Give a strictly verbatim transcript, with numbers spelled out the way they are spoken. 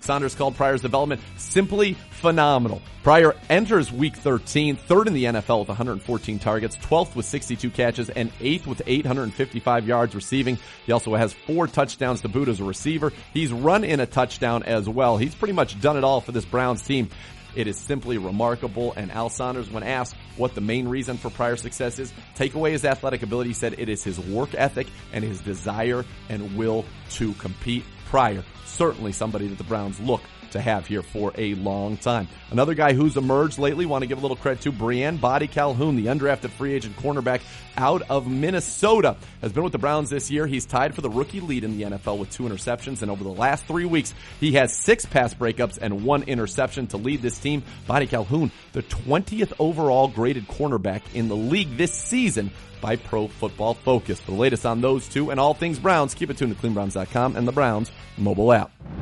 Saunders called Pryor's development simply phenomenal. Pryor enters week thirteen, third in the N F L with one hundred fourteen targets, twelfth with sixty-two catches, and eighth with eight hundred fifty-five yards receiving. He also has four touchdowns to boot as a receiver. He's run in a touchdown as well. He's pretty much done it all for this Browns team. It is simply remarkable. And Al Saunders, when asked what the main reason for Pryor's success is, take away his athletic ability, said it is his work ethic and his desire and will to compete. Pryor, certainly somebody that the Browns look to have here for a long time. Another guy who's emerged lately, want to give a little credit to Breanne Body Calhoun, the undrafted free agent cornerback out of Minnesota, has been with the Browns this year. He's tied for the rookie lead in the N F L with two interceptions, and over the last three weeks, he has six pass breakups and one interception to lead this team. Body Calhoun, the twentieth overall graded cornerback in the league this season by Pro Football Focus. For the latest on those two and all things Browns, keep it tuned to Cleveland Browns dot com and the Browns mobile app.